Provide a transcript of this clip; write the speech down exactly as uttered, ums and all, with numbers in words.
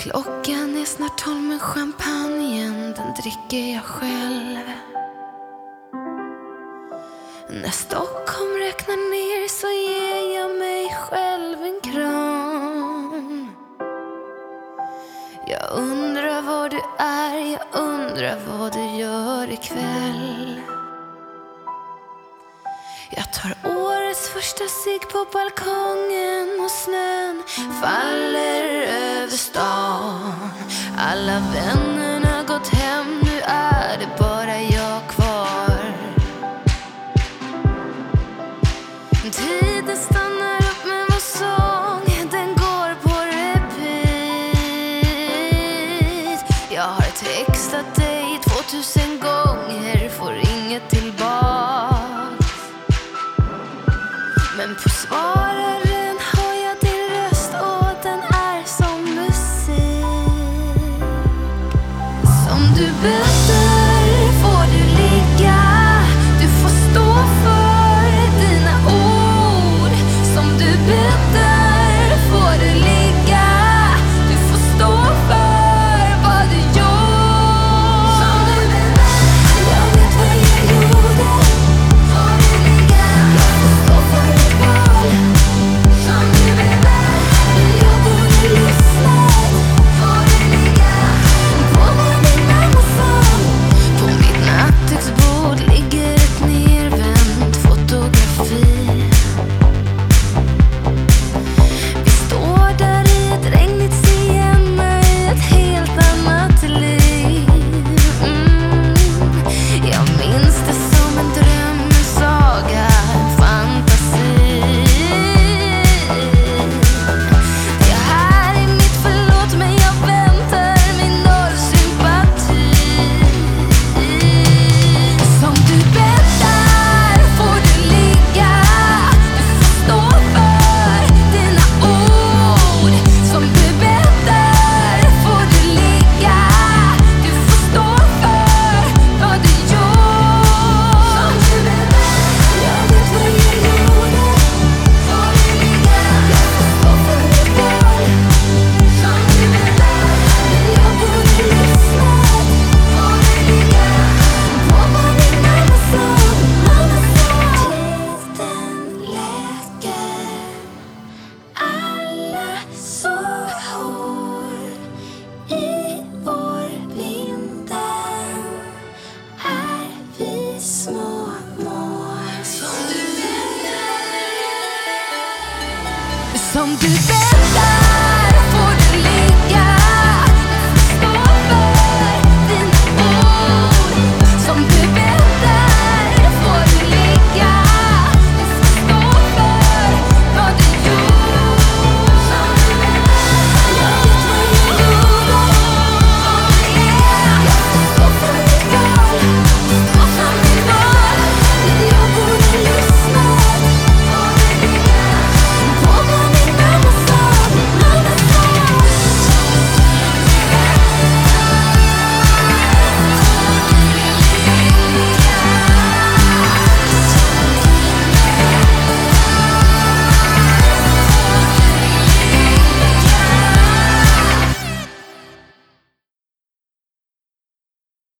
Klockan är snart tolv men champagnen den dricker jag själv. När Stockholm räknar ner så ger jag mig själv en kram. Jag undrar var du är, jag undrar vad du gör ikväll. Jag tar årets första cigg på balkongen och snön faller över stan. Alla vännerna gått hem, nu är det bara jag kvar. Tiden stannar upp men vår sång den går på repeat. Jag har textat dig tvåtusen gånger, får inget tillbaka. Men på svararen har jag din röst och den är som musik. Som du berättar får du ligga, du får stå för dina ord. Som du berättar får du ligga, du får stå för vad du gjort. Som du berättar, jag vet vad jag gjorde. Får du ligga, jag får stå för ditt val. Som du berättar, jag borde lyssna. Får du ligga på vad din mamma sa. På mitt nattduksbord ligger ett nervänt fotografi. Vi står där i ett regnigt Siena i ett helt annat liv. mm. Jag minns det som en dröm, en saga, en fantasi. Det här är mitt förlåt men jag väntar min noll sympati. Som du bäddar får du ligga, du får stå för dina ord. Som du bäddar får du ligga, du får stå för vad du gjort. Som du bäddar, jag vet vad jag gjorde. Får du ligga, jag får stå för ditt val. Som du bäddar, jag borde lyssna. Får du ligga på vad din mamma sa, mamma sa. Tiden läker alla sår i vår blinda är vi små mål. Som du bäddar, som du bäddar.